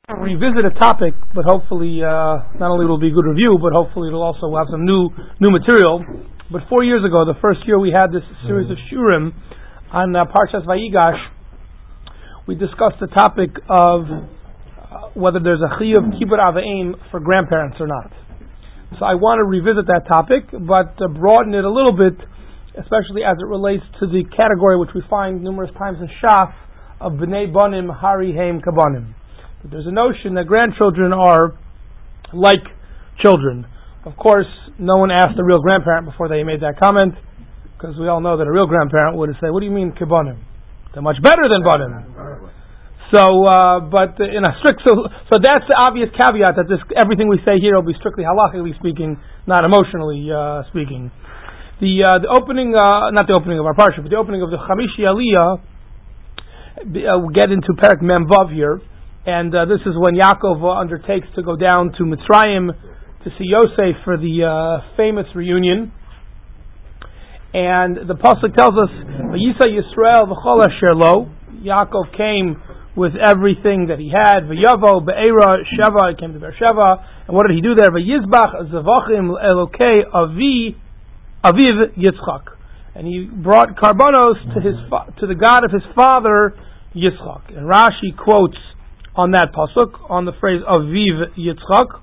revisit a topic, but hopefully not only will it be a good review, but hopefully it'll also have some new material. But 4 years ago, the first year we had this series of shurim on Parshas Vayigash, we discussed the topic of whether there's a chiyuv kibbud av v'em for grandparents or not. So I want to revisit that topic, but broaden it a little bit, especially as it relates to the category which we find numerous times in Shas of b'nei banim hari heim kabanim. But there's a notion that grandchildren are like children. Of course, no one asked a real grandparent before they made that comment, because we all know that a real grandparent would say, "What do you mean kabanim? They're much better than banim." So, but in a strict, so that's the obvious caveat that everything we say here will be strictly halachically speaking, not emotionally speaking. The opening, not the opening of our parsha, but the opening of the Chamishi Aliyah, we'll get into Perek Mem Vav here, and this is when Yaakov undertakes to go down to Mitzrayim to see Yosef for the famous reunion. And the pasuk tells us, "Vayisa Yisrael v'chol asher lo." Yaakov came with everything that he had. V'yavo be'era Sheva, he came to Beersheva, and what did he do there? V'yizbach zavachim elokei aviv Yitzchak, and he brought karbanos to the God of his father Yitzchak. And Rashi quotes on that pasuk on the phrase aviv Yitzchak,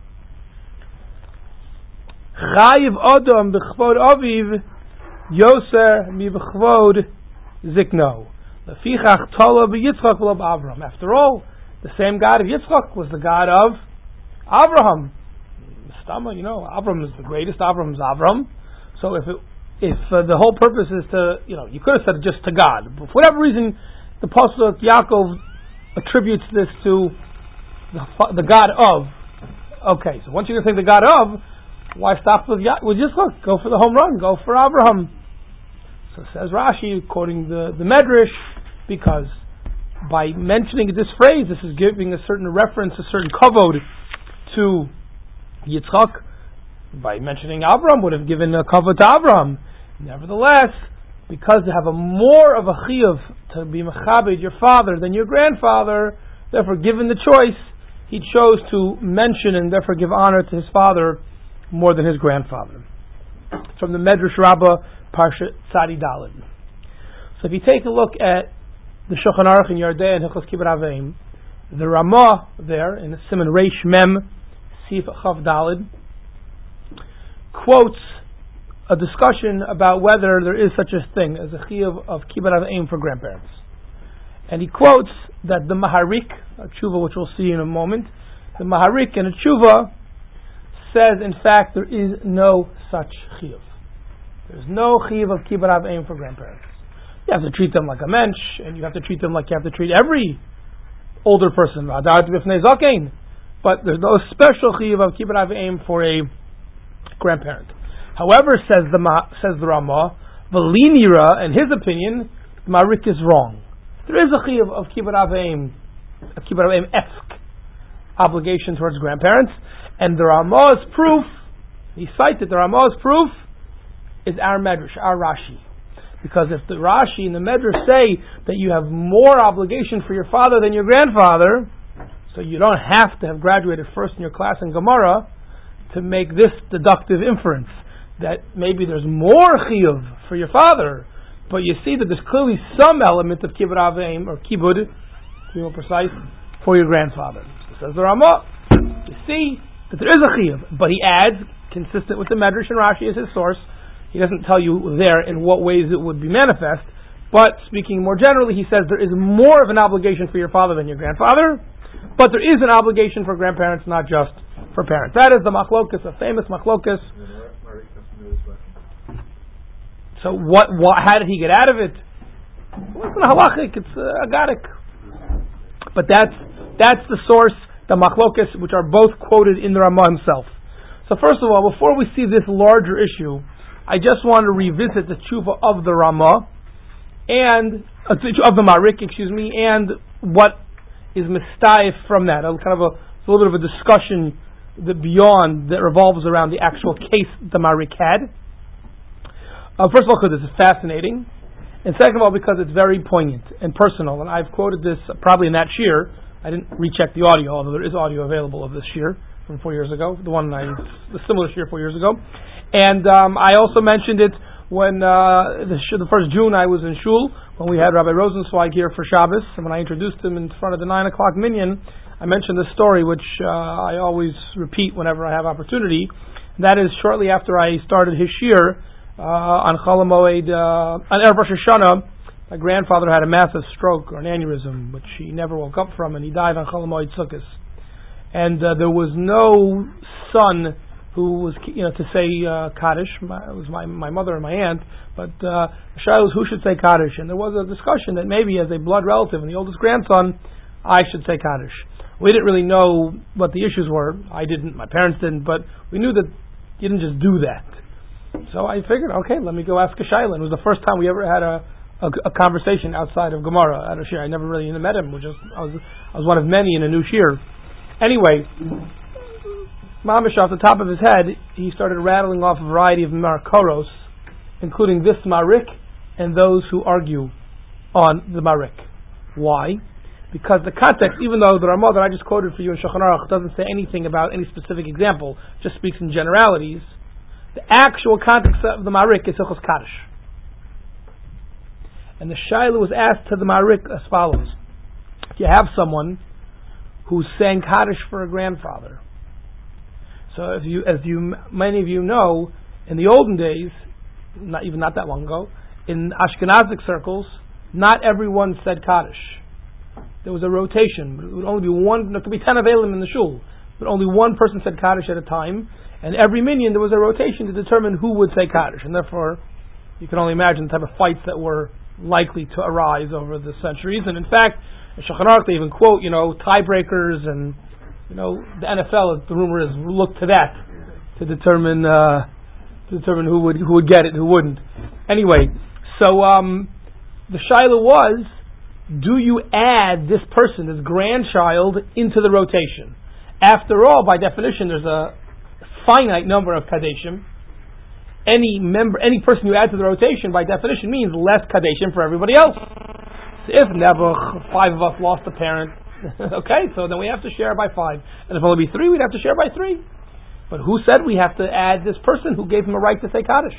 Chayiv Adam b'chvod aviv Yoser mi b'chvod zikno. After all, the same God of Yitzchak was the God of Abraham. Abraham is the greatest. Abraham is Abraham. So if the whole purpose is to, you could have said it just to God. But for whatever reason, the pasuk Yaakov attributes this to the God of. Okay, so once you're going to say the God of, why stop with Yitzchak? Go for the home run. Go for Abraham. So says Rashi, quoting the Medrash, because by mentioning this phrase, this is giving a certain reference, a certain kavod to Yitzchak. By mentioning Abraham, would have given a kavod to Abraham. Nevertheless, because they have more of a chiyuv to be mechabed your father than your grandfather, therefore, given the choice, he chose to mention and therefore give honor to his father more than his grandfather. It's from the Medrash Rabbah, Parsha Tzadi Daled. So if you take a look at the Shulchan Aruch in Yardei and Hilchos Kibbud av v'em, the Ramah there in the Siman Reish Mem Sif Chav Daled quotes a discussion about whether there is such a thing as a chiyuv of Kibbud av v'em for grandparents. And he quotes that the Maharik, a tshuva which we'll see in a moment, the Maharik in a tshuva says in fact there is no such chiyuv. There's no chiyuv of kibbud av v'em for grandparents. You have to treat them like a mensch, and you have to treat them like you have to treat every older person. But there's no special chiyuv of kibbud av v'em for a grandparent. However, says the Ramah, V'linira, in his opinion, Marik is wrong. There is a chiyuv of kibbud av v'em-esque obligation towards grandparents, and the Ramah's proof, he cited the Ramah's proof, is our Medrash, our Rashi. Because if the Rashi and the Medrash say that you have more obligation for your father than your grandfather, so you don't have to have graduated first in your class in Gemara to make this deductive inference that maybe there's more chiyuv for your father, but you see that there's clearly some element of kibbud av v'em, or kibbud, to be more precise, for your grandfather. So says the Ramah, you see that there is a chiyuv, but he adds, consistent with the Medrash and Rashi as his source, he doesn't tell you there in what ways it would be manifest, but speaking more generally, he says there is more of an obligation for your father than your grandfather, but there is an obligation for grandparents, not just for parents. That is the machlokas, a famous machlokas. So how did he get out of it? Well, it's not halachic, it's agadic. But that's the source, the machlokas, which are both quoted in the Ramah himself. So first of all, before we see this larger issue, I just want to revisit the tshuva of the Ramah and of the Marik, and what is mistayef from that. It's a little bit of a discussion that revolves around the actual case the Marik had. First of all, because it's fascinating, and second of all, because it's very poignant and personal. And I've quoted this probably in that shir. I didn't recheck the audio, although there is audio available of this shir from 4 years ago, the similar shir 4 years ago. And I also mentioned it when the first June I was in Shul, when we had Rabbi Rosenzweig here for Shabbos, and when I introduced him in front of the 9 o'clock minyan, I mentioned this story, which I always repeat whenever I have opportunity. That is, shortly after I started his shir on Chol HaMoed, on Erev Rosh Hashanah, my grandfather had a massive stroke or an aneurysm, which he never woke up from, and he died on Chol HaMoed Sukkos. And there was no son who was, to say Kaddish. It was my mother and my aunt, but the shayla was who should say Kaddish, and there was a discussion that maybe as a blood relative and the oldest grandson, I should say Kaddish. We didn't really know what the issues were. I didn't, my parents didn't, but we knew that you didn't just do that. So I figured, okay, let me go ask a shayla. It was the first time we ever had a conversation outside of Gemara at a shir. I never really met him. I was one of many in a new shir. Anyway, Mamish, off the top of his head, he started rattling off a variety of Markoros, including this Marik and those who argue on the Marik. Why? Because the context, even though the Ramah that I just quoted for you in Shulchan Aruch doesn't say anything about any specific example, just speaks in generalities, the actual context of the Marik is Hilchos Kaddish. And the shayla was asked to the Marik as follows. If you have someone who's saying Kaddish for a grandfather, so many of you know, in the olden days, not that long ago, in Ashkenazic circles, not everyone said Kaddish. There was a rotation. It would only be one. There could be 10 Avelim in the shul, but only one person said Kaddish at a time. And every minyan there was a rotation to determine who would say Kaddish, and therefore you can only imagine the type of fights that were likely to arise over the centuries. And in fact, in Shulchan Aruch they even quote, tiebreakers and. The NFL, the rumor is, look to that to determine who would get it, who wouldn't. Anyway, so the shayla was, do you add this person, this grandchild, into the rotation? After all, by definition, there's a finite number of kadeshim. Any person you add to the rotation, by definition, means less kadeshim for everybody else. So if Nebuch, 5 of us lost a parent, okay, so then we have to share by 5. And if only be 3, we'd have to share by 3. But who said we have to add this person who gave him a right to say Kaddish?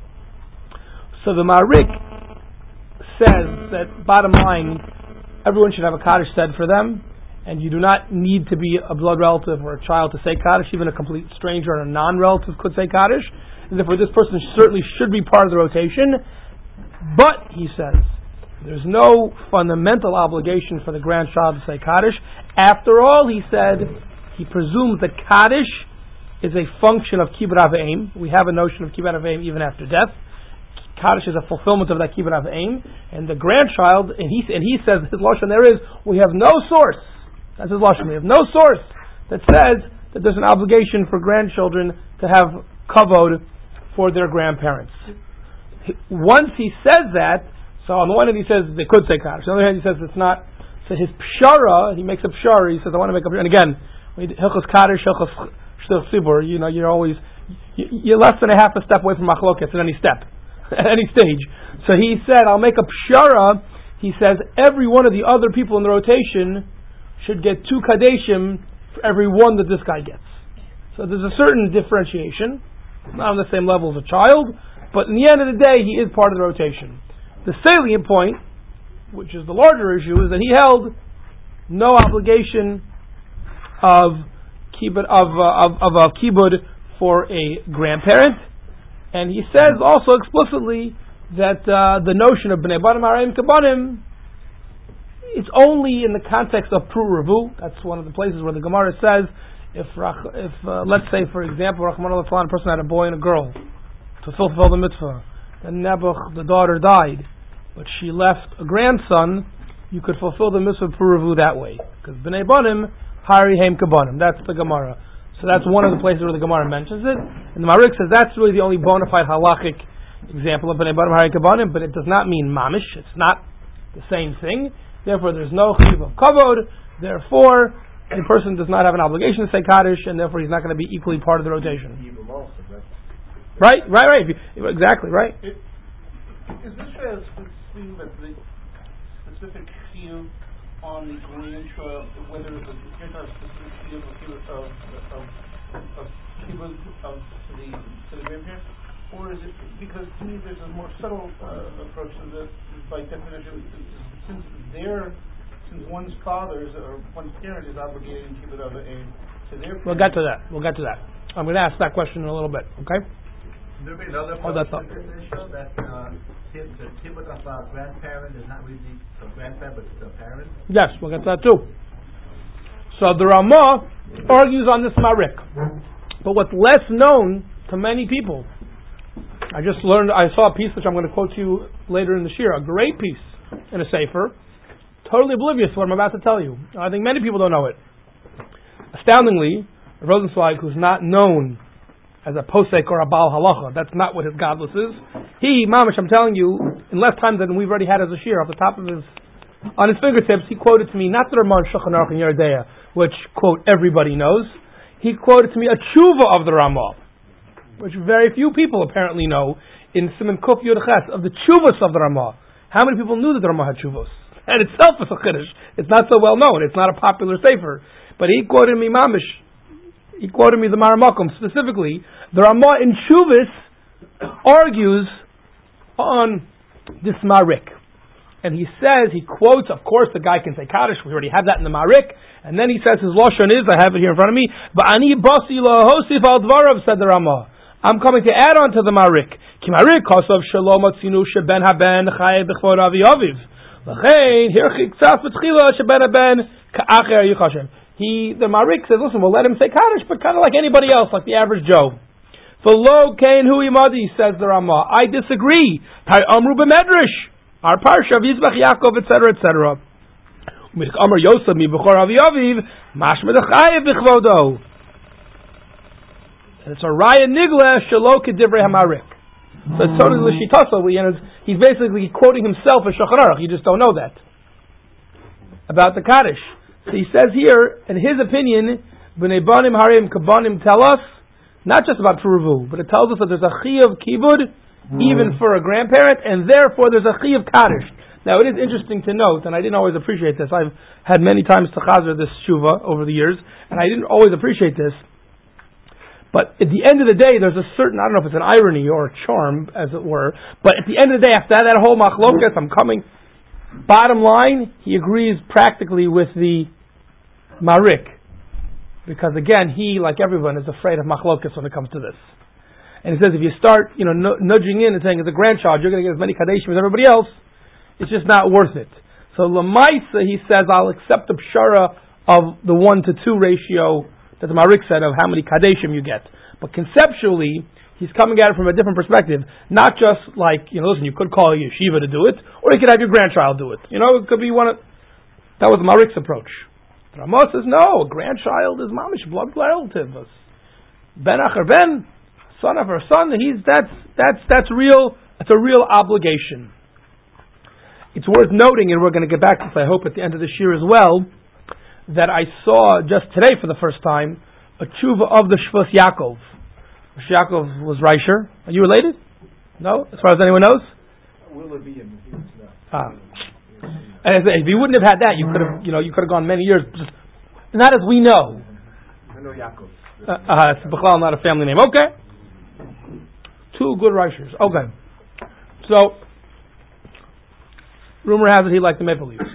So the Marik says that, bottom line, everyone should have a Kaddish said for them, and you do not need to be a blood relative or a child to say Kaddish. Even a complete stranger or a non-relative could say Kaddish. And therefore this person certainly should be part of the rotation. But, he says, there's no fundamental obligation for the grandchild to say Kaddish. After all, he said, he presumes that Kaddish is a function of Kibbud Av V'Eim. We have a notion of Kibbud Av V'Eim even after death. Kaddish is a fulfillment of that Kibbud Av V'Eim. And the grandchild, and he says, his lashon there is, we have no source. That's his lashon. We have no source that says that there's an obligation for grandchildren to have kavod for their grandparents. Once he says that, so on the one hand he says they could say Kaddish. On the other hand he says it's not. So his pshara, he makes a pshara. He says I want to make a pshara. And again, Hilchos Kaddish, Hilchos Shtil Tzibur. You're always you're less than a half a step away from machlokes at any step, at any stage. So he said I'll make a pshara. He says every one of the other people in the rotation should get 2 kadeshim for every one that this guy gets. So there's a certain differentiation, not on the same level as a child, but in the end of the day he is part of the rotation. The salient point, which is the larger issue, is that he held no obligation of a kibbud for a grandparent, and he says also explicitly that the notion of bnei banim harayim kabanim, it's only in the context of pru revu. That's one of the places where the Gemara says if let's say for example Rachmana litzlan, a person had a boy and a girl to fulfill the mitzvah, then Nebuch, the daughter, died, but she left a grandson, you could fulfill the mitzvah Puruvu that way. Because B'nai Banim, Hari Heim Kabanim. That's the Gemara. So that's one of the places where the Gemara mentions it. And the Marik says that's really the only bona fide halachic example of B'nai Banim, Hari Kabanim, but it does not mean mamish. It's not the same thing. Therefore, there's no chiv of kavod. Therefore, a person does not have an obligation to say Kaddish, and therefore he's not going to be equally part of the rotation. Right. Exactly, right. Is this a thing that the specific chiyuv on the grandchild, whether it's a grandchild specifically of kibbutz to the grandparents, or is it because to me there's a more subtle approach to this by definition, since one's father or one's parent is obligated in kibbutz of aim to their parents. We'll get to that. I'm going to ask that question in a little bit. Okay. There be another that the kibbutz of a grandparent is not really a grandparent, but it's a parent. Yes, we'll get to that too. So the Ramah argues on this Marik, but what's less known to many people, I saw a piece which I'm going to quote to you later in the Shir, a great piece in a Sefer, totally oblivious to what I'm about to tell you. I think many people don't know it. Astoundingly, Rosenzweig, who's not known as a posek or a Baal Halacha, that's not what his godless is. He, Mamish, I'm telling you, in less time than we've already had as a Shir, off the top of on his fingertips, he quoted to me, not the Ramah Shulchan Aruch in Yerdea, which, quote, everybody knows. He quoted to me a tshuva of the Ramah, which very few people apparently know, in Siman Kuf Yud Ches, of the tshuvas of the Ramah. How many people knew that the Ramah had tshuvas? That itself is a chiddush. It's not so well known. It's not a popular sefer. But he quoted me Mamish. He quoted me the Maramakum specifically. The Ramah in Shuvas argues on this Marik. And he says, he quotes, of course the guy can say Kaddish, we already have that in the Marik. And then he says his Lashon is, I have it here in front of me, Ba'ani basi lahosif al dvarav, said the Ramah. I'm coming to add on to the Marik. Ki Marik kosov shalom atzinu sheben haben chayev b'chvod avi aviv. L'chein hirchi ksaf b'tchila sheben haben ka'acher yichashem. The Marik says, listen, we'll let him say Kaddish, but kind of like anybody else, like the average Joe. V'lo kain hu imadi, says the Ramah. I disagree. Tai amru b'medrash. Our parsha, Yizbach Yaakov, etc., etc. Amar Yosef mi b'chor avi aviv, mashma dechayev b'chvodo. And it's a raya nigla shelo kedivrei hamarik. So it's totally l'shitasa. He's basically quoting himself as Shulchan Aruch. You just don't know that about the Kaddish. So he says here, in his opinion, b'nei banim harim kabanim tell us not just about Puruvu, but it tells us that there's a chiyuv kibud even for a grandparent, and therefore there's a chiyuv Kaddish. Now it is interesting to note, and I didn't always appreciate this. I've had many times to chazer this shuva over the years, and I didn't always appreciate this. But at the end of the day, there's a certain, I don't know if it's an irony or a charm, as it were, but at the end of the day, after that whole machlokas, I'm coming, bottom line, he agrees practically with the Marik. Because again, he, like everyone, is afraid of machlokas when it comes to this. And he says if you start, nudging in and saying as a grandchild, you're going to get as many kadeshim as everybody else, it's just not worth it. So Lamaisa, he says, I'll accept the pshara of the 1-to-2 ratio that the Marik said of how many kadeshim you get. But conceptually, he's coming at it from a different perspective. Not just like, listen, you could call a yeshiva to do it, or you could have your grandchild do it. It could be that was Marik's approach. The Ramah says, no, a grandchild is mamish, blood relative. Ben acher ben, son of her son, that's real. It's a real obligation. It's worth noting, and we're going to get back to this, I hope, at the end of this year as well, that I saw just today for the first time a tshuva of the Shvus Yaakov. Shvus Yaakov was Reisher. Are you related? No, as far as anyone knows. Will it be in And if you wouldn't have had that, you could have gone many years. Just, not as we know. I know Yaakov. It's B'chlal, not a family name. Okay. Two good Reishers. Okay. So, rumor has it he liked the Maple Leafs.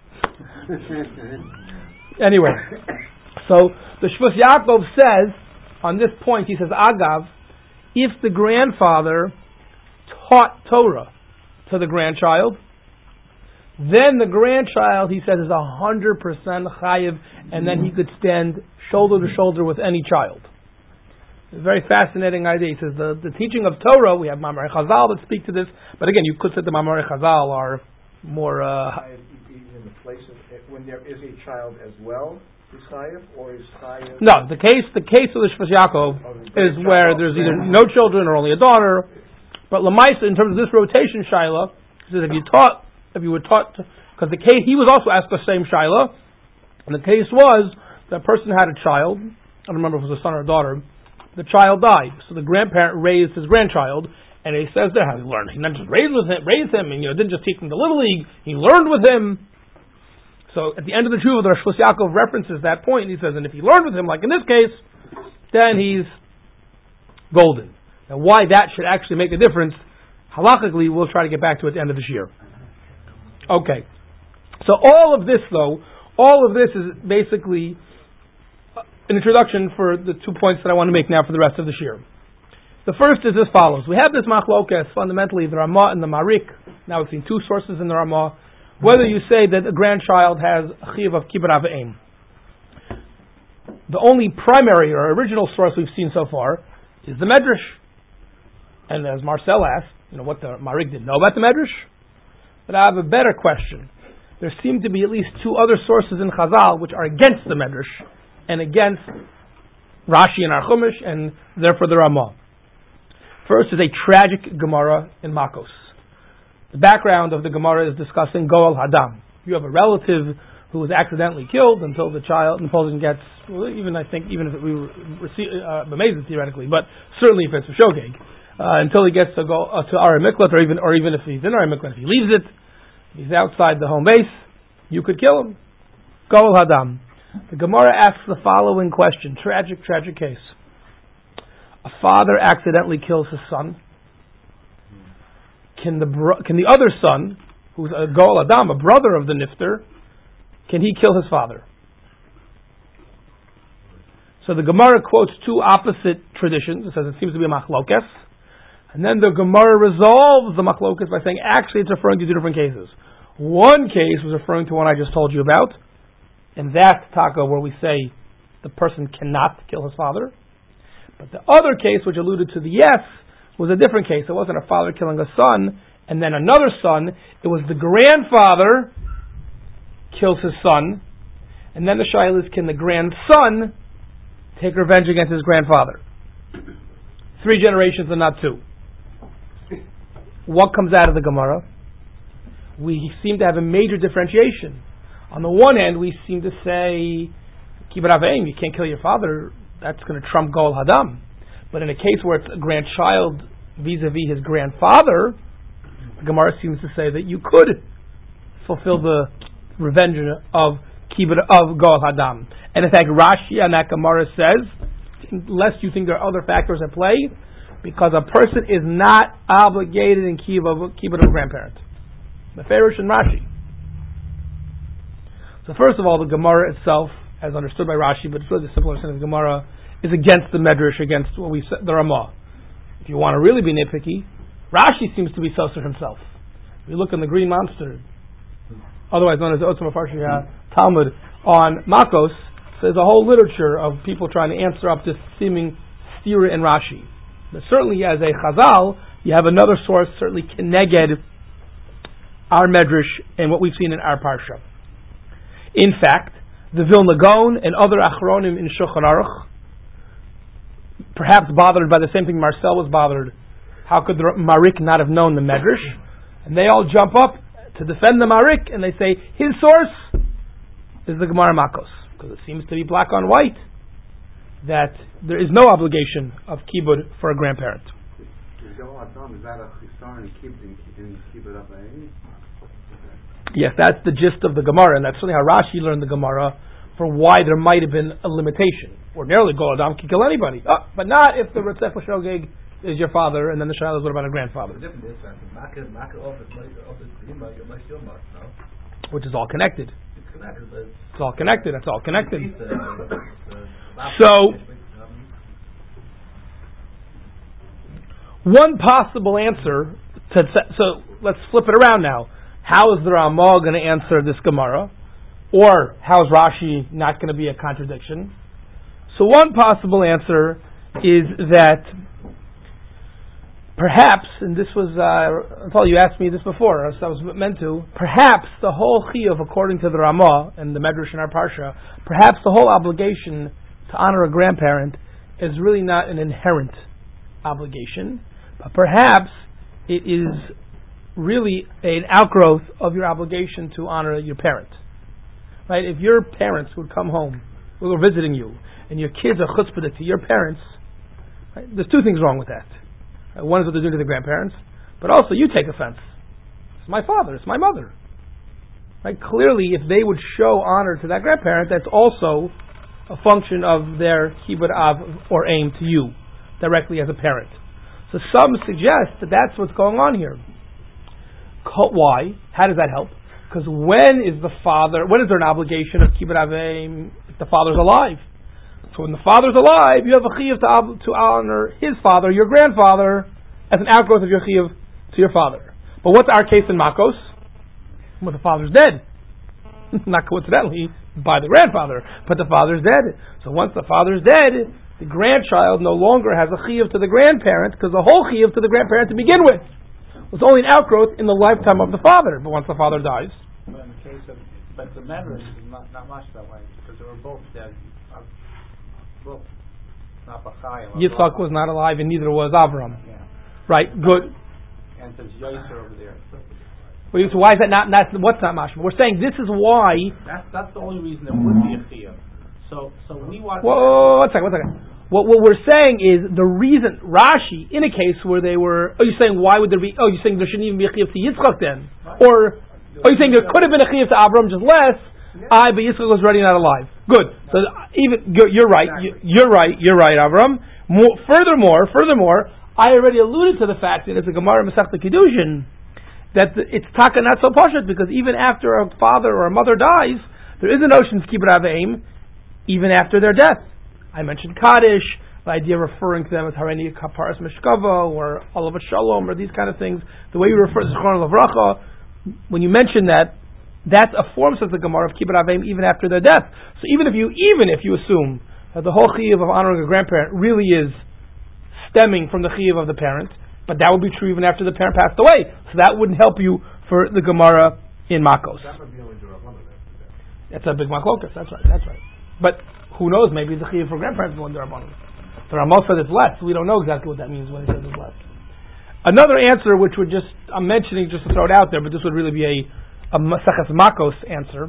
Anyway, so the Shvus Yaakov says, on this point, he says, Agav, if the grandfather taught Torah to the grandchild, then the grandchild, he says, is 100% chayiv, and then he could stand shoulder to shoulder with any child. It's a very fascinating idea. He says the teaching of Torah, we have Mamre Chazal that speak to this, but again, you could say the Mamre Chazal are more... in the place of, when there is a child as well, is chayiv, or is chayiv... No, the case of the Shvus Yaakov is where there's either no children or only a daughter, but Lamaisa, in terms of this rotation Shaila, he says if you were taught, because the case, he was also asked the same Shaila, and the case was, that person had a child, I don't remember if it was a son or a daughter, the child died, so the grandparent raised his grandchild, and he says there how he learned. He not just raised him, and didn't just teach him the Little League, he learned with him. So at the end of the Tshuva, the Rosh Shlosh Yaakov references that point, and he says, and if he learned with him, like in this case, then he's golden. Now why that should actually make a difference, halachically, we'll try to get back to at the end of this year. Okay. So all of this is basically an introduction for the 2 points that I want to make now for the rest of this year. The first is as follows. We have this machlokes, fundamentally the Ramah and the Marik. Now we've seen two sources in the Ramah. Whether you say that a grandchild has a chiyuv of kibbud av v'em. The only primary or original source we've seen so far is the Medrash. And as Marcel asked, what the Marik didn't know about the Medrash? But I have a better question. There seem to be at least two other sources in Chazal which are against the Medrash and against Rashi and our Chumash, and therefore the Ramah. First is a tragic Gemara in Makos. The background of the Gemara is discussing Goel Hadam. You have a relative who was accidentally killed until the person gets, even if we receive B'mezid theoretically, but certainly if it's a Shogeg, until he gets to go to Ari Miklat, or even if he's in Ari Miklat, if he leaves it, he's outside the home base, you could kill him. Goel Hadam. The Gemara asks the following question, tragic case. A father accidentally kills his son. Can the other son, who's a Goel Adam, a brother of the Nifter, can he kill his father? So the Gemara quotes two opposite traditions. It says it seems to be a machlokes. And then the Gemara resolves the machlokes by saying actually it's referring to two different cases. One case was referring to one I just told you about, and that's taka where we say the person cannot kill his father. But the other case, which alluded to the yes, was a different case. It wasn't a father killing a son and then another son. It was the grandfather kills his son, and then the shaila is, can the grandson take revenge against his grandfather? 3 generations and not 2. What comes out of the Gemara? We seem to have a major differentiation. On the one hand, we seem to say, kibbud av v'em, you can't kill your father, that's going to trump Goel Hadam. But in a case where it's a grandchild vis-a-vis his grandfather, the Gemara seems to say that you could fulfill the revenge of Goel Hadam. And in fact, Rashi and that Gemara says, unless you think there are other factors at play, because a person is not obligated in kibbud of a grandparent. Meferish and Rashi. So first of all, the Gemara itself, as understood by Rashi, but it's really the simple understanding of the Gemara, is against the Medrash, against what we said, the Ramah. If you want to really be nitpicky, Rashi seems to be Soser himself. If you look in the Green Monster, otherwise known as the Otzma Parsha Talmud, on Makos, there's a whole literature of people trying to answer up this seeming stira in Rashi. But certainly as a Chazal, you have another source, certainly Keneged our Medrash and what we've seen in our Parsha. In fact, the Vilna Gaon and other Achronim in Shulchan Aruch, perhaps bothered by the same thing Marcel was bothered, how could the Marik not have known the Medrash? And they all jump up to defend the Marik, and they say his source is the Gemara Makos, because it seems to be black on white that there is no obligation of kibbud for a grandparent. Yes, that's the gist of the Gemara, and that's certainly how Rashi learned the Gemara for why there might have been a limitation. Ordinarily, Goel Adam can kill anybody, but not if the Ritzach Shogeg is your father, and then the Shaila is what about a grandfather? Which is all connected. It's all connected. That's all connected. So, one possible answer so let's flip it around now. How is the Ramah going to answer this Gemara? Or how is Rashi not going to be a contradiction? So one possible answer is that perhaps, and this was, Paul, you asked me this before, so I was meant to, perhaps the whole chiyuv, according to the Ramah and the Medrash in our Parsha, perhaps the whole obligation to honor a grandparent is really not an inherent obligation, but perhaps it is really an outgrowth of your obligation to honor your parent. Right? If your parents would come home, we were visiting you, and your kids are chutzpah to your parents, right? There's 2 things wrong with that. One is what they're doing to the grandparents, but also you take offense. It's my father, it's my mother. Right? Clearly, if they would show honor to that grandparent, that's also a function of their kibbud av or aim to you, directly as a parent. So some suggest that that's what's going on here. Why? How does that help? Because when is there an obligation of kibbud av aim if the father's alive? So when the father's alive, you have a chiyuv to honor his father, your grandfather, as an outgrowth of your chiyuv to your father. But what's our case in Makos? Well, the father's dead. Not coincidentally, by the grandfather, but the father's dead. So once the father's dead, the grandchild no longer has a chiyuv to the grandparent, because the whole chiyuv to the grandparent to begin with was only an outgrowth in the lifetime of the father. But once the father dies, But in the case of, but the Medrash is not much that way, because they were both dead. Both not Bachayim. Yitzchak was not alive, and neither was Avram. Yeah. Right? Good. And there's Yosher over there. So why is that not? What's not mashma? We're saying this is why. That's the only reason there would be a chiyuv. So we want. Whoa, one second. What we're saying is the reason Rashi in a case where they were. Oh, you're saying why would there be? Oh, you're saying there shouldn't even be a chiyuv to Yitzchak then, or you're saying there could have been a chiyuv to Avram just less. But Yitzchak was already not alive. Good. So you're right. You're right, Avram. Furthermore, I already alluded to the fact that it's a Gemara Masechta Kiddushin that it's taka not so pashut, because even after a father or a mother dies, there is a notion of kibbud av aim even after their death. I mentioned Kaddish, the idea of referring to them as Hareni Kaparas Meshkava or Olav Shalom or these kind of things. The way you refer to Zichron Lavracha, when you mention that, that's a form, says the Gemara, of kibbud av aim even after their death. So even if you assume that the whole chiyuv of honoring a grandparent really is stemming from the chiyuv of the parent, but that would be true even after the parent passed away. So that wouldn't help you for the Gemara in Makos. That's a big machlokas. That's right. But who knows? Maybe the chiyuv for grandparents is one Durabanan. The Ramah said it's less. We don't know exactly what that means when he says it's less. Another answer, which I'm mentioning just to throw it out there, but this would really be a Maseches Makos answer.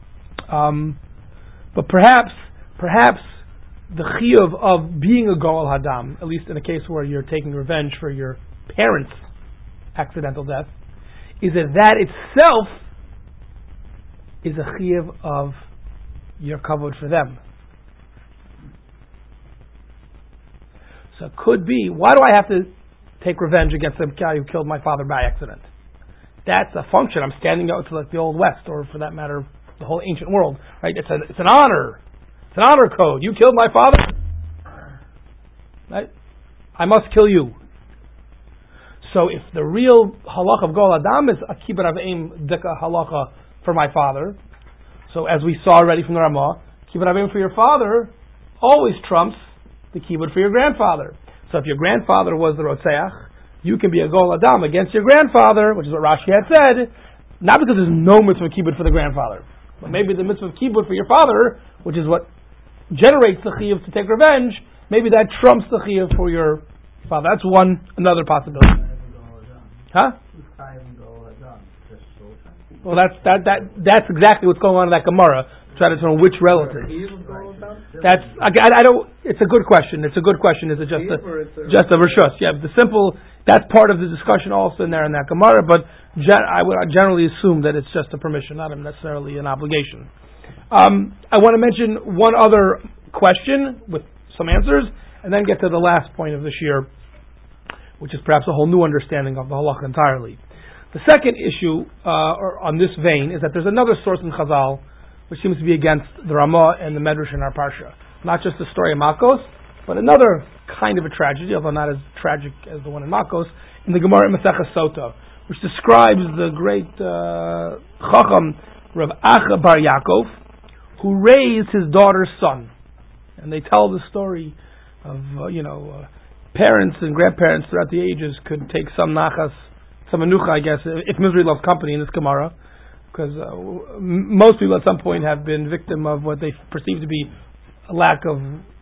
But perhaps the chiyuv of being a goal hadam, at least in a case where you're taking revenge for your parents' accidental death, is that itself is a chiyuv of your kavod for them. So it could be, why do I have to take revenge against the guy who killed my father by accident? That's a function. I'm standing out to like the Old West, or for that matter, the whole ancient world. Right? It's an honor. It's an honor code. You killed my father, right? I must kill you. So if the real halacha of Gol Adam is a kibbud av aim dika halacha for my father, so as we saw already from the Ramah, kibbud av aim for your father always trumps the kibbud for your grandfather. So if your grandfather was the Rotzeach, you can be a Gol Adam against your grandfather, which is what Rashi had said, not because there's no mitzvah kibbud for the grandfather, but maybe the mitzvah kibbud for your father, which is what generates the chiyuv to take revenge, maybe that trumps the chiyuv for your father. That's another possibility. Huh? Well, that's exactly what's going on in that Gemara. Try to determine which relative. I don't. It's a good question. Is it just a rishus? Yeah, that's part of the discussion also in there in that Gemara. But I would generally assume that it's just a permission, not necessarily an obligation. I want to mention one other question with some answers, and then get to the last point of this year, which is perhaps a whole new understanding of the halacha entirely. The second issue on this vein is that there's another source in Chazal which seems to be against the Ramah and the Medrash in our parsha. Not just the story of Makos, but another kind of a tragedy, although not as tragic as the one in Makos, in the Gemara in Maseches Sota, which describes the great Chacham Rav Acha Bar Yaakov, who raised his daughter's son. And they tell the story of parents and grandparents throughout the ages could take some nachas, some menucha, I guess, if misery loves company in this Gemara, because most people at some point have been victim of what they perceive to be a lack of,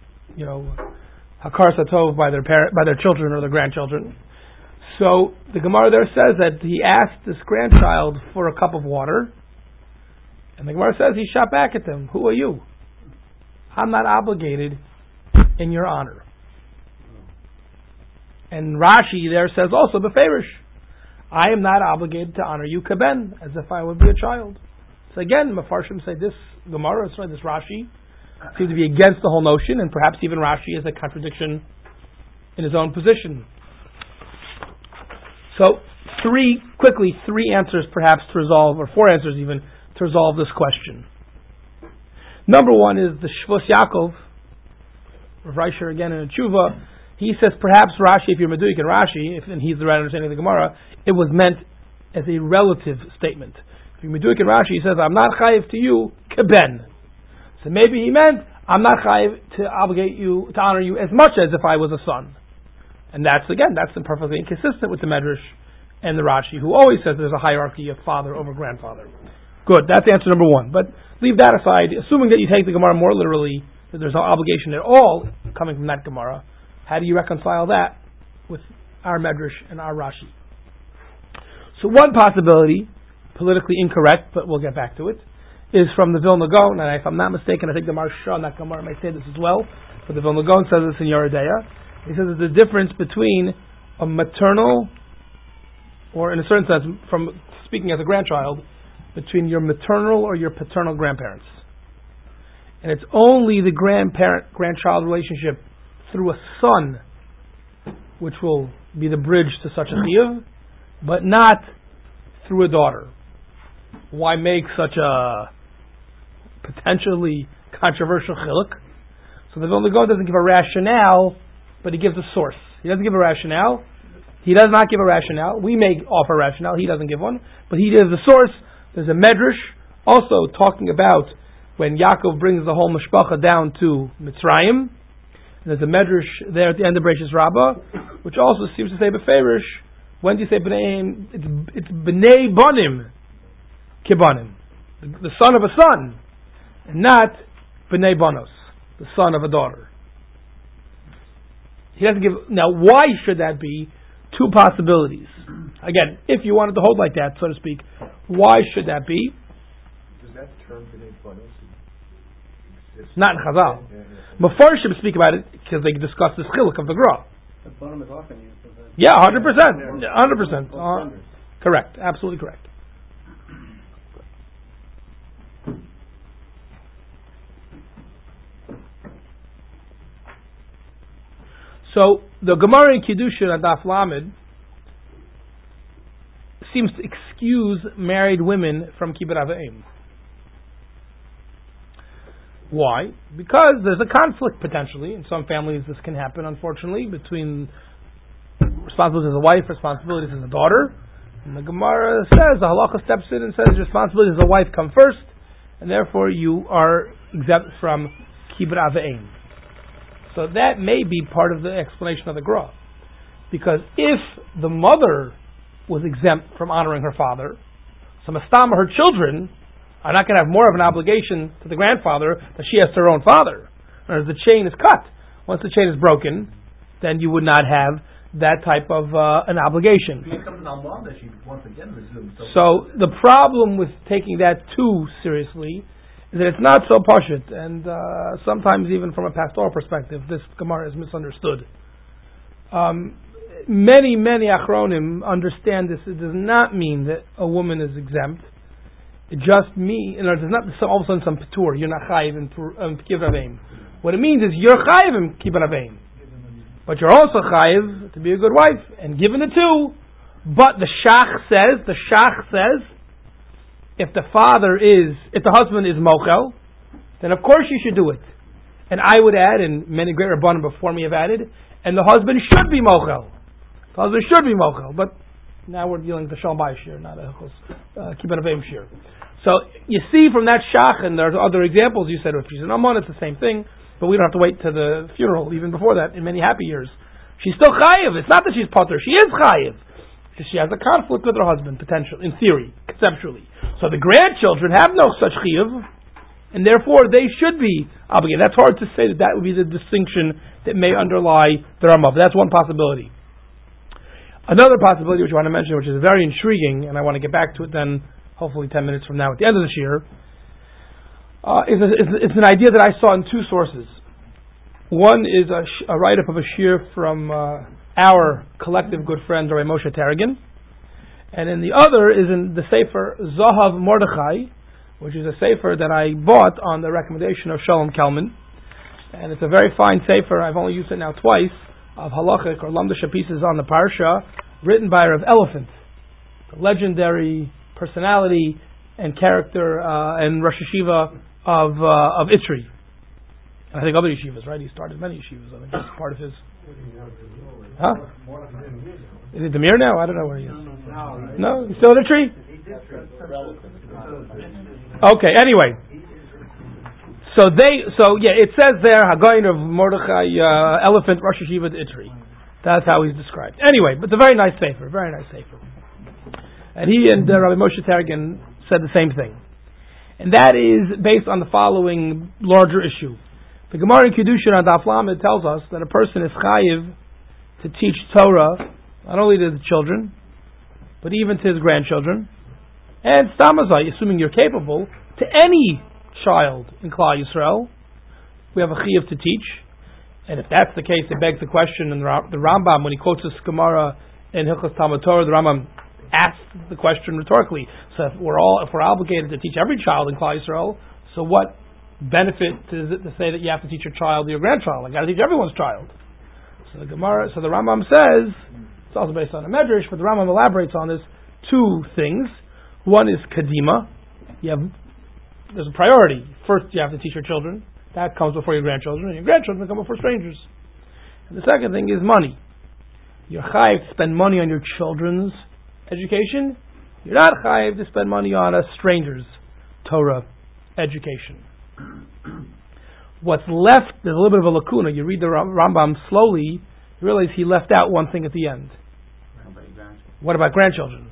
hakar satov by their children or their grandchildren. So the Gemara there says that he asked this grandchild for a cup of water, and the Gemara says he shot back at them. Who are you? I'm not obligated in your honor. And Rashi there says also beferish, I am not obligated to honor you kaben, as if I would be a child. So again, Mefarshim say this Gemara, this Rashi, seems to be against the whole notion, and perhaps even Rashi is a contradiction in his own position. So, three answers perhaps to resolve, or four answers even, to resolve this question. Number one is the Shvus Yaakov, Rav Reisher again in a tshuva. He says perhaps Rashi, if you're Meduik and Rashi, and he's the right understanding of the Gemara, it was meant as a relative statement. If you're Meduik and Rashi, he says, I'm not chayiv to you, keben. So maybe he meant, I'm not chayiv to obligate you, to honor you as much as if I was a son. And that's perfectly inconsistent with the Medrash and the Rashi, who always says there's a hierarchy of father over grandfather. Good, that's answer number one. But leave that aside, assuming that you take the Gemara more literally, that there's no obligation at all coming from that Gemara, how do you reconcile that with our Medrash and our Rashi? So one possibility, politically incorrect, but we'll get back to it, is from the Vilna Gaon, and if I'm not mistaken, I think the Maharsha and that Gemara may say this as well, but the Vilna Gaon says this in Yoredeya. He says there's a difference between a maternal, or in a certain sense, from speaking as a grandchild, between your maternal or your paternal grandparents. And it's only the grandparent-grandchild relationship through a son which will be the bridge to such a chiyuv, but not through a daughter. Why make such a potentially controversial chiluk? So the Vilna Gaon doesn't give a rationale, but he gives a source. He doesn't give a rationale. He does not give a rationale. We may offer a rationale. He doesn't give one. But he gives a source. There's a Medrash also talking about when Yaakov brings the whole mishpacha down to Mitzrayim. And there's a Medrash there at the end of Bereshis Rabbah, which also seems to say beferish, when do you say b'nei? It's b'nei banim kibanim, the son of a son, and not b'nei banos, the son of a daughter. He doesn't give. Now, why should that be? Two possibilities. Again, if you wanted to hold like that, so to speak, why should that be? Does that term b'nei banos exist? Not in Chazal. Mefarshim speak about it because they discuss the chiluk of the Gra. But banim is often used as a... Yeah, 100%. 100%. Correct. Absolutely correct. So the Gemara in Kiddushin at Daf Lamed seems to excuse married women from Kibbut Avim. Why? Because there's a conflict potentially. In some families this can happen, unfortunately, between responsibilities as a wife, responsibilities as a daughter. And the Gemara says, the halacha steps in and says responsibilities as a wife come first, and therefore you are exempt from Kibbut Avim. So that may be part of the explanation of the Gra. Because if the mother was exempt from honoring her father, so Mastama, her children, are not going to have more of an obligation to the grandfather that she has to her own father. Whereas the chain is cut. Once the chain is broken, then you would not have that type of an obligation. So the problem with taking that too seriously is that it's not so pashut, and sometimes even from a pastoral perspective, this Gemara is misunderstood. Many Achronim understand this. It does not mean that a woman is exempt. It just means, it does not all of a sudden some patur, you're not chayiv in kibbut avim. What it means is you're chayiv in kibbut avim, but you're also chayiv to be a good wife and given the two. But the shach says, if the husband is mochel, then of course you should do it. And I would add, and many great rabbanim before me have added, and the husband should be mochel. The husband should be mochel, but now we're dealing with the shalom bayis shir, not a kibbut avim shir. So you see from that shach, and there's other examples. You said if she's an amon, it's the same thing, but we don't have to wait to the funeral. Even before that, in many happy years, she's still chayiv. It's not that she's potter; she is chayiv. She has a conflict with her husband, potentially, in theory, conceptually. So the grandchildren have no such chiyuv, and therefore they should be obligated. That's hard to say that would be the distinction that may underlie the Ramav. That's one possibility. Another possibility which I want to mention, which is very intriguing, and I want to get back to it then, hopefully 10 minutes from now at the end of this year, is an idea that I saw in two sources. One is a write-up of a shir from our collective good friend, Rabbi Moshe Taragin, and then the other is in the Sefer Zahav Mordechai, which is a sefer that I bought on the recommendation of Shalom Kelman. And it's a very fine sefer. I've only used it now twice, of halachic or lamdasha pieces on the parsha, written by Rav Elephant, the legendary personality and character and Rosh Yeshiva of Itri. I think other yeshivas, right? He started many yeshivas. I think that's part of his. Huh? Is it Demir now? I don't know where he is. No, he's still at Itri? Okay. Anyway, it says there Hagayin of Mordechai Elephant Rosh Yeshiva Itri. That's how he's described. Anyway, but it's a very nice sefer. And he and Rabbi Moshe Targin said the same thing. And that is based on the following larger issue. The Gemara in Kiddushin on Daf Lamed tells us that a person is chayiv to teach Torah not only to the children, but even to his grandchildren, and stamazai, assuming you're capable, to any child in Klal Yisrael. We have a chayiv to teach, and if that's the case, it begs the question. And the Rambam, when he quotes this Gemara in Hilchos Talmud Torah, the Rambam asks the question rhetorically. So if we're obligated to teach every child in Klal Yisrael, so what benefit is it to say that you have to teach your child or your grandchild? I got to teach everyone's child. So the Rambam says, it's also based on a medrash, but the Rambam elaborates on this two things. One is kadima. There's a priority. First, you have to teach your children. That comes before your grandchildren, and your grandchildren come before strangers. And the second thing is money. You're chayiv to spend money on your children's education. You're not chayiv to spend money on a stranger's Torah education. What's left, there's a little bit of a lacuna. You read the Rambam slowly, you realize he left out one thing at the end. What about grandchildren?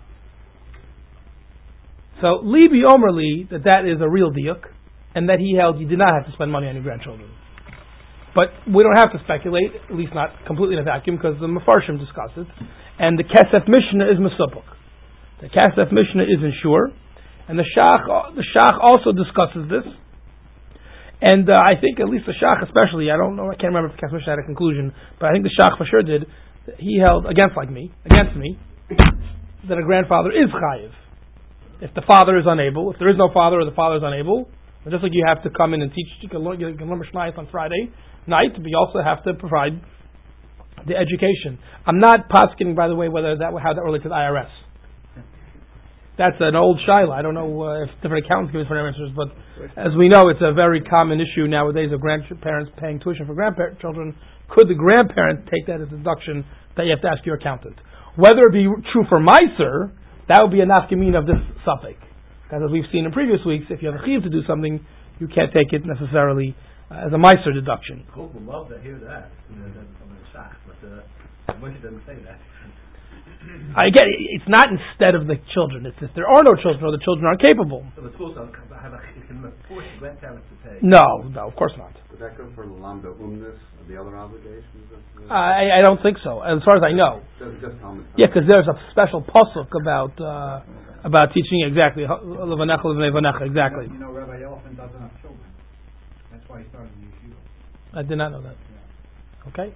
So, Libi Omerli, that is a real diuk, and that he held you did not have to spend money on your grandchildren. But we don't have to speculate, at least not completely in a vacuum, because the Mefarshim discuss it. And the Kesef Mishnah is Mesupuk. The Kesef Mishnah isn't sure. And the Shach also discusses this. And I think at least the Shach especially, I don't know, I can't remember if the Kesef Mishnah had a conclusion, but I think the Shach for sure did. He held, against me, that a grandfather is chayiv. If the father is unable, if there is no father or the father is unable, just like you have to come in and teach, you can learn Mishnayos on Friday night, but you also have to provide the education. I'm not posketing, by the way, how that relates to the IRS. That's an old shaila. I don't know if different accountants give different answers, but as we know, it's a very common issue nowadays of grandparents paying tuition for grandchildren. Could the grandparent take that as a deduction that you have to ask your accountant? Whether it be true for Meiser, that would be a nafkamin of this suffix. Because as we've seen in previous weeks, if you have a chiv to do something, you can't take it necessarily as a Meiser deduction. People would love to hear that from the Shach, but Moshe doesn't say that. I get it. It's not instead of the children. It's if there are no children or the children aren't capable. So the schools can force grandparents to pay. No, of course not. Would that go for Lamda Umnis, the other obligations? I don't think so, as far as I know. Yeah, because there's a special pasuk about teaching exactly exactly. You know, Rabbi Elephant doesn't have children. That's why he started the yeshiva. I did not know that. Yeah. Okay.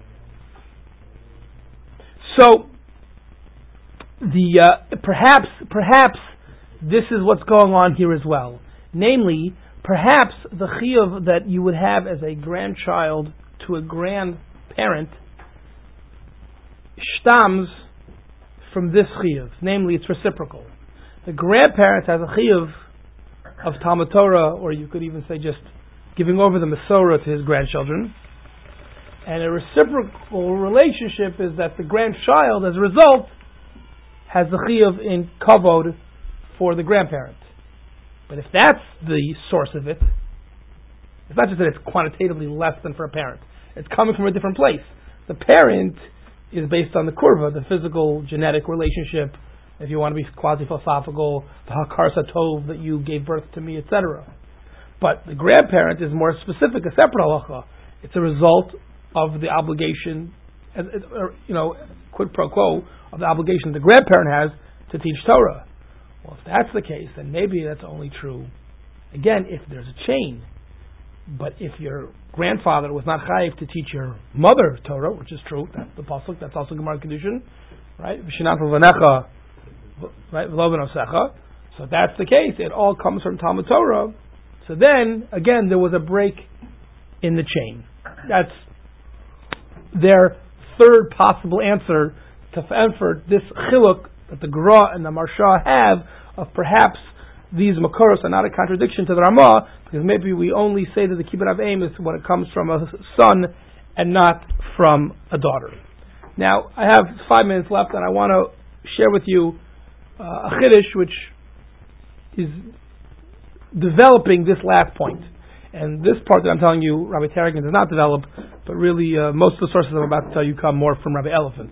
So perhaps this is what's going on here as well. Namely, perhaps the chiyuv that you would have as a grandchild to a grandparent stems from this chiyuv. Namely, it's reciprocal. The grandparent has a chiyuv of Talmud Torah, or you could even say just giving over the Masorah to his grandchildren. And a reciprocal relationship is that the grandchild, as a result, has the chiyuv in kavod for the grandparent. But if that's the source of it, it's not just that it's quantitatively less than for a parent. It's coming from a different place. The parent is based on the kurva, the physical, genetic relationship, if you want to be quasi-philosophical, the hakar satov that you gave birth to me, etc. But the grandparent is more specific, a separate halacha. It's a result of the obligation, quid pro quo, of the obligation the grandparent has to teach Torah. Well, if that's the case, then maybe that's only true, again, if there's a chain. But if your grandfather was not chayiv to teach your mother Torah, which is true, that's the pasuk, that's also Gemara Kedushin, right? V'shinatu v'necha, right? V'lo v'nosecha. So that's the case. It all comes from Talmud Torah. So then, again, there was a break in the chain. That's their third possible answer to answer this chiluk that the Gra and the Marsha have of perhaps these Makoros are not a contradiction to the Ramah, because maybe we only say that the Kibbut Av Aim is when it comes from a son and not from a daughter. Now, I have 5 minutes left, and I want to share with you a Chiddush which is developing this last point. And this part that I'm telling you, Rabbi Tarragon does not develop, but really most of the sources I'm about to tell you come more from Rabbi Elephant.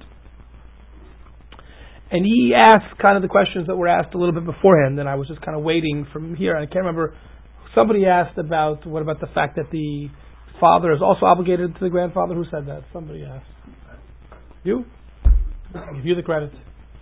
And he asked kind of the questions that were asked a little bit beforehand, and I was just kind of waiting from here. I can't remember. Somebody asked about, what about the fact that the father is also obligated to the grandfather? Who said that? Somebody asked. You? I'll give you the credit.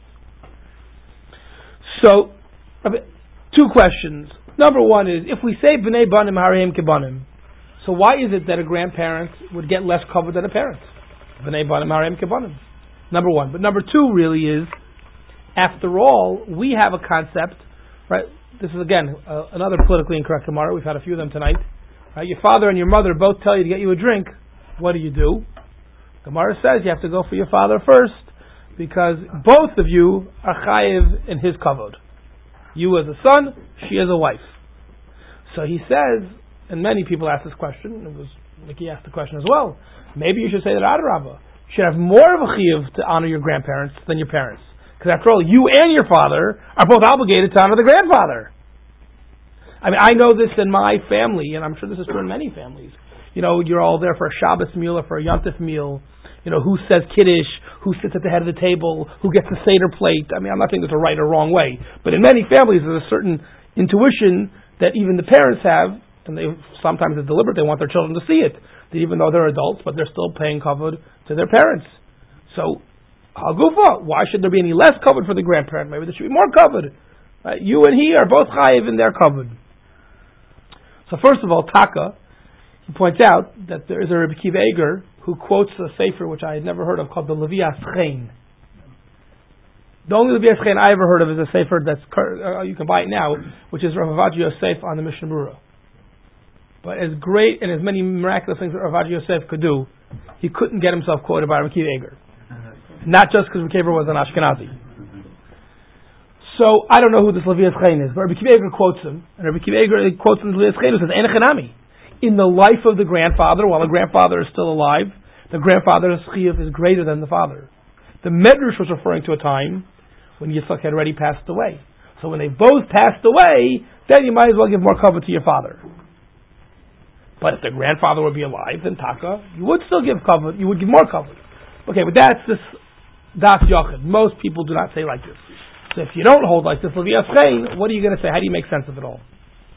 So, 2 questions. Number 1 is, if we say B'nai Banim Harehim Kebanim, so why is it that a grandparent would get less covered than a parent? B'nai Banim Harehim Kebanim. Number 1. But number 2 really is, after all, we have a concept, right? This is again another politically incorrect Gemara. We've had a few of them tonight. Right? Your father and your mother both tell you to get you a drink. What do? Gemara says you have to go for your father first, because both of you are chayiv in his kavod. You as a son, she as a wife. So he says, and many people ask this question. It was Nikki asked the question as well. Maybe you should say that Adarabba. You should have more of a chiyuv to honor your grandparents than your parents. Because after all, you and your father are both obligated to honor the grandfather. I mean, I know this in my family, and I'm sure this is true in many families. You know, you're all there for a Shabbos meal or for a Yontif meal. You know, who says Kiddush, who sits at the head of the table, who gets the Seder plate. I mean, I'm not saying there's a right or wrong way. But in many families, there's a certain intuition that even the parents have, and they sometimes it's deliberate, they want their children to see it. That even though they're adults, but they're still paying kavod to their parents. So, Hagufa, why should there be any less kavod for the grandparent? Maybe there should be more kavod. You and he are both chayiv in their kavod. So first of all, Taka, he points out that there is a Rabbi Akiva Eiger who quotes a sefer which I had never heard of called the Levias Chen. The only Levias Chen I ever heard of is a sefer that's you can buy it now, which is Rav Avad Yosef on the Mishnah Berurah. But as great and as many miraculous things that Rav Avad Yosef could do, he couldn't get himself quoted by Rabbi Akiva Eiger. Not just because Rabbi Akiva was an Ashkenazi. So I don't know who this Levias Chen is, but Rabbi Akiva Eiger quotes him, and Rabbi Akiva Eiger quotes him Levias Chen who says, "Enechanami." In the life of the grandfather, while the grandfather is still alive, the grandfather's chiyuv is greater than the father. The Medrash was referring to a time when Yitzchak had already passed away. So when they both passed away, then you might as well give more cover to your father. But if the grandfather would be alive, then Taka, you would still give cover, you would give more cover. Okay, but that's this Das Yochid. Most people do not say like this. So if you don't hold like this, Levias Chen, what are you going to say? How do you make sense of it all?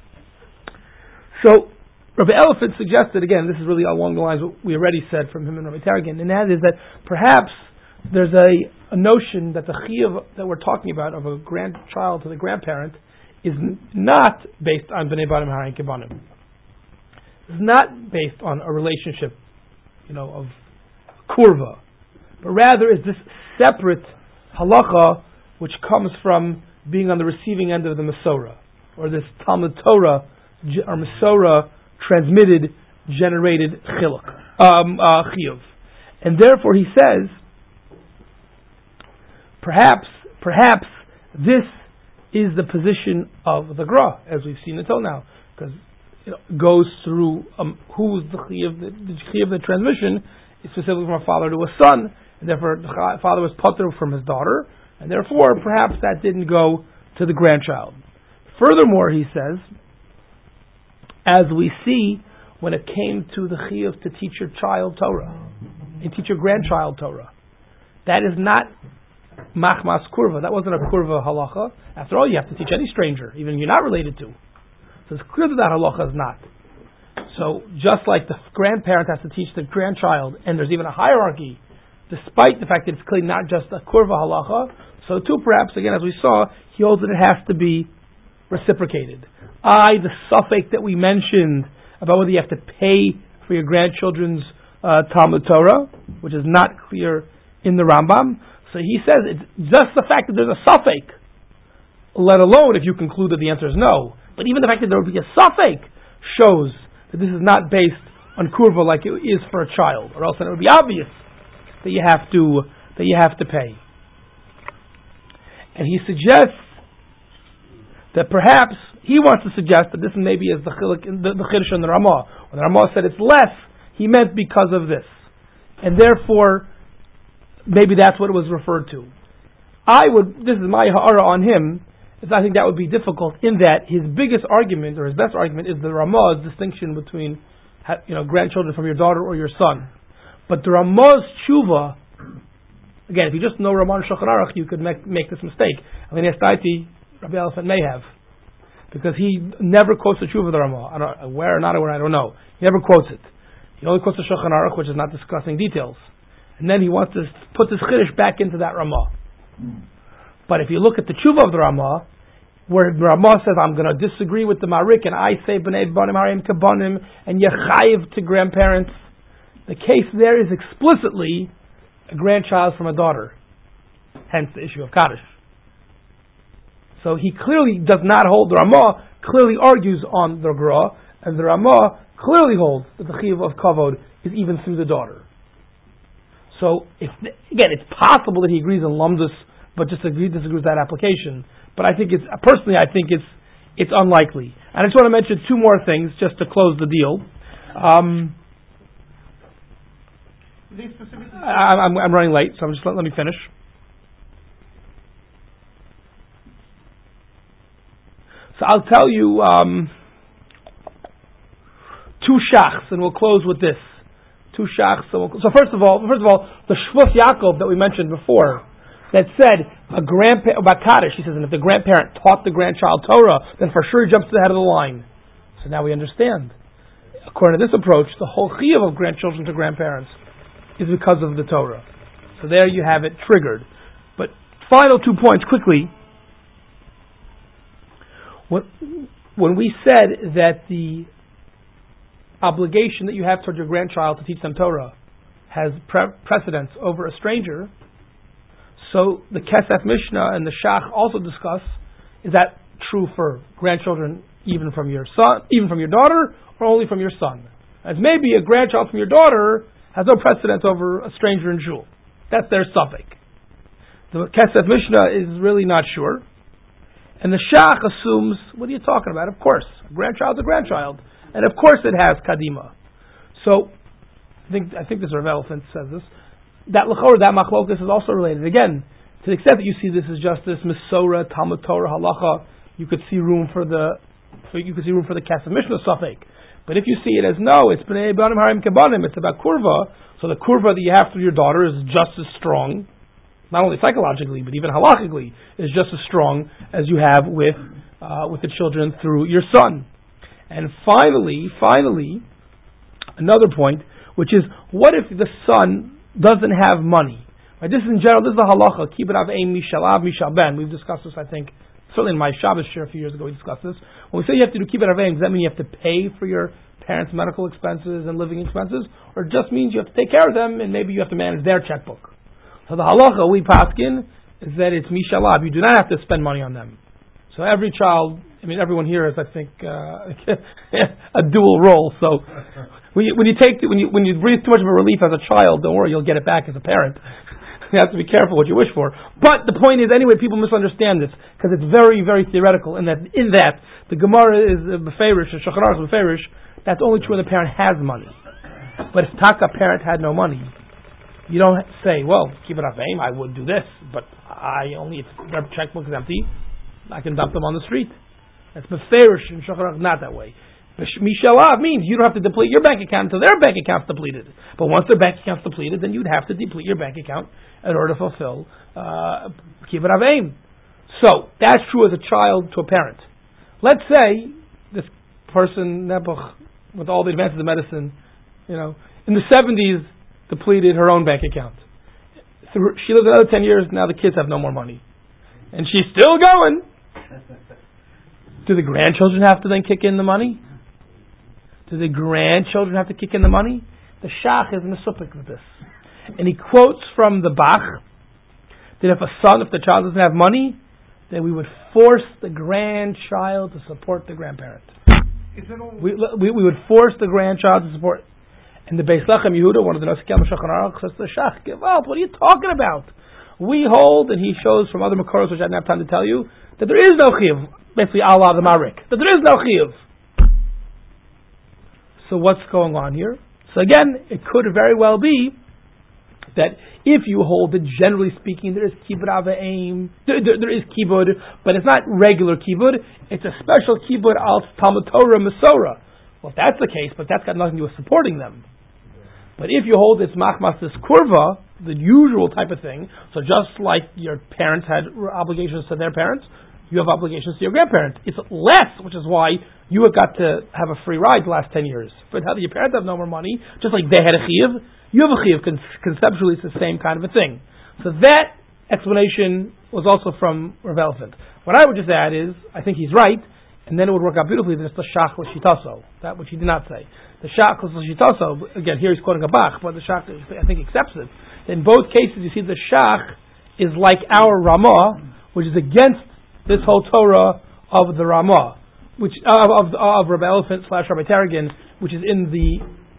So, Rabbi Elephant suggested, again, this is really along the lines of what we already said from him and Rabbi Tarragon, and that is that perhaps there's a notion that the chiyuv that we're talking about of a grandchild to the grandparent is not based on B'nai Banim Harehim Kebanim. It's not based on a relationship, of kurva, but rather is this separate halacha which comes from being on the receiving end of the Masorah, or this Talmud Torah or Masorah transmitted, generated chiyuv. And therefore he says, perhaps this is the position of the Gra, as we've seen until now, because it goes through who's the chiyuv, the transmission is specifically from a father to a son, and therefore the father was patur from his daughter, and therefore perhaps that didn't go to the grandchild. Furthermore, he says, as we see when it came to the chiyuv to teach your child Torah, and teach your grandchild Torah, that is not machmas kurva. That wasn't a kurva halacha. After all, you have to teach any stranger, even if you're not related to. So it's clear that halacha is not. So just like the grandparent has to teach the grandchild, and there's even a hierarchy, despite the fact that it's clearly not just a kurva halacha, so too perhaps, again, as we saw, he holds that it has to be reciprocated. The suffix that we mentioned about whether you have to pay for your grandchildren's Talmud Torah, which is not clear in the Rambam. So he says it's just the fact that there's a suffix let alone if you conclude that the answer is no. But even the fact that there would be a suffix shows that this is not based on kurva like it is for a child, or else then it would be obvious that you have to pay. And he suggests that perhaps he wants to suggest that this maybe is the Chiddush and the Ramah. When the Ramah said it's less, he meant because of this, and therefore maybe that's what it was referred to. This is my ha'ara on him, is I think that would be difficult in that his biggest argument, or his best argument, is the Ramah's distinction between grandchildren from your daughter or your son. But the Ramah's tshuva, again, if you just know Ramah and Shulchan Aruch, you could make this mistake. I mean, Rabbi Elephant may have, because he never quotes the tshuva of the Ramah. Aware or not aware, I don't know. He never quotes it. He only quotes the Shulchan Aruch, which is not discussing details. And then he wants to put this Chiddush back into that Ramah. But if you look at the tshuva of the Ramah, where the Ramah says, I'm going to disagree with the Marik, and I say B'nei Banim Harim Kabanim, and Yechayiv to grandparents, the case there is explicitly a grandchild from a daughter. Hence the issue of Kaddish. So he clearly does not hold, the Ramah clearly argues on the Gra, and the Ramah clearly holds that the Chiyuv of Kavod is even through the daughter. So, it's possible that he agrees on Lumdus, but disagrees with that application. But I think it's unlikely. And I just want to mention two more things just to close the deal. I'm running late, so let me finish. So I'll tell you two shachs, and we'll close with this. Two shachs. So first of all, the Shvus Yaakov that we mentioned before, that said about Kaddish, he says, and if the grandparent taught the grandchild Torah, then for sure he jumps to the head of the line. So now we understand. According to this approach, the whole chiyuv of grandchildren to grandparents is because of the Torah. So there you have it triggered. But final 2 points quickly. When we said that the obligation that you have towards your grandchild to teach them Torah has precedence over a stranger, so the Kesef Mishnah and the Shach also discuss, is that true for grandchildren even from your son, even from your daughter, or only from your son? As maybe a grandchild from your daughter has no precedence over a stranger in shul. That's their suffix. The Kesef Mishnah is really not sure. And the Shach assumes, what are you talking about? Of course, a grandchild's a grandchild. And of course it has Kadima. So, I think this Rav Elephant says this, that machlokas is also related. Again, to the extent that you see this as just this Misora, Talmud Torah, Halacha, you could see room for the Kesef Mishnah suffix. But if you see it as no, it's B'nei Banim Harim Kabanim, it's about kurva, so the kurva that you have through your daughter is just as strong, not only psychologically, but even halachically, is just as strong as you have with the children through your son. And finally, another point, which is, what if the son doesn't have money? Right, this is in general, this is the halacha, kibbut av ein mishal av mishal ben. We've discussed this, I think, certainly in my Shabbos share a few years ago we discussed this. When we say you have to do kibbut av ein, does that mean you have to pay for your parents' medical expenses and living expenses? Or it just means you have to take care of them and maybe you have to manage their checkbook? So the halacha we paskin is that it's mishal av. You do not have to spend money on them. So every child, everyone here has, I think, a dual role. So when you breathe too much of a relief as a child, don't worry, you'll get it back as a parent. You have to be careful what you wish for. But the point is, anyway, people misunderstand this because it's very, very theoretical. In that the Gemara is beferish, and Shulchan Aruch is beferish. That's only true when the parent has money. But if Taka parent had no money, you don't say, well, keep it up, aim. I would do this, but if their checkbook is empty, I can dump them on the street. That's beferish and Shulchan Aruch not that way. Mishalav means you don't have to deplete your bank account until their bank account's depleted. But once their bank account's depleted, then you'd have to deplete your bank account in order to fulfill kibbut av ein. So that's true as a child to a parent. Let's say this person Nebuch, with all the advances of medicine, in the 70s depleted her own bank account. She lived another 10 years. Now the kids have no more money, and she's still going. Do the grandchildren have to then kick in the money? Do the grandchildren have to kick in the money? The Shach is mesupik with this. And he quotes from the Bach that if the child doesn't have money, that we would force the grandchild to support the grandparent. We would force the grandchild to support. And the Beis Lechem Yehuda, one of the Nasikim Shulchan Aruch, says to the Shach, give up, what are you talking about? We hold, and he shows from other Makoros, which I didn't have time to tell you, that there is no Chiyuv, basically Allah the Marik, that there is no Chiyuv. So what's going on here? So again, it could very well be that if you hold that generally speaking there is Kibud Avayim, there is Kibud, but it's not regular Kibud, it's a special Kibud al Talmud Torah Masorah. Well, if that's the case, but that's got nothing to do with supporting them. But if you hold it's Machmas this Kurva, the usual type of thing, so just like your parents had obligations to their parents, you have obligations to your grandparents. It's less, which is why you have got to have a free ride the last 10 years. But how do your parents have no more money, just like they had a chiyuv, you have a chiyuv. Conceptually, it's the same kind of a thing. So that explanation was also from Rav Elephant. What I would just add is, I think he's right, and then it would work out beautifully that it's the Shach L'Shitaso, that which he did not say. The Shach L'Shitaso, again, here he's quoting a Bach, but the Shach, I think, accepts it. In both cases, you see the Shach is like our Ramah, which is against this whole Torah of the Ramah, which of Rabbi Elephant / Rabbi Taragin, which is in the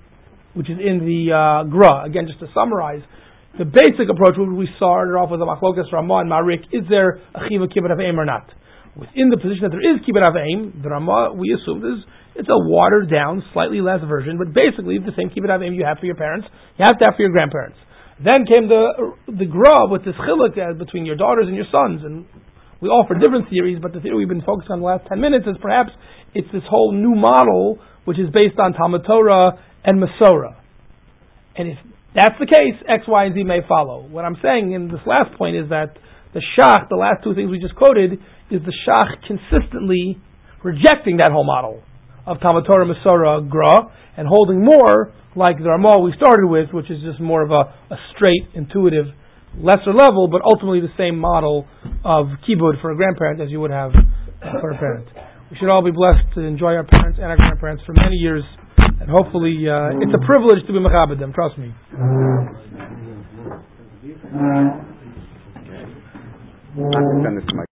Gra. Again, just to summarize, the basic approach we started off with the Machlokas Ramah and Marik: is there a Chiva Kibbut Avayim or not? Within the position that there is Kibbut Avayim, the Ramah we assume it's a watered down, slightly less version, but basically the same Kibbut Avayim you have for your parents, you have to have for your grandparents. Then came the Gra with this chiluk between your daughters and your sons, and we offer different theories, but the theory we've been focused on the last 10 minutes is perhaps it's this whole new model which is based on Talmud Torah and Masorah. And if that's the case, X, Y, and Z may follow. What I'm saying in this last point is that the Shach, the last two things we just quoted, is the Shach consistently rejecting that whole model of Talmud Torah, Masorah, Gra, and holding more like the Ramah we started with, which is just more of a straight, intuitive, lesser level, but ultimately the same model of kibud for a grandparent as you would have for a parent. We should all be blessed to enjoy our parents and our grandparents for many years, and hopefully it's a privilege to be mechabed them, trust me. Not to send this to my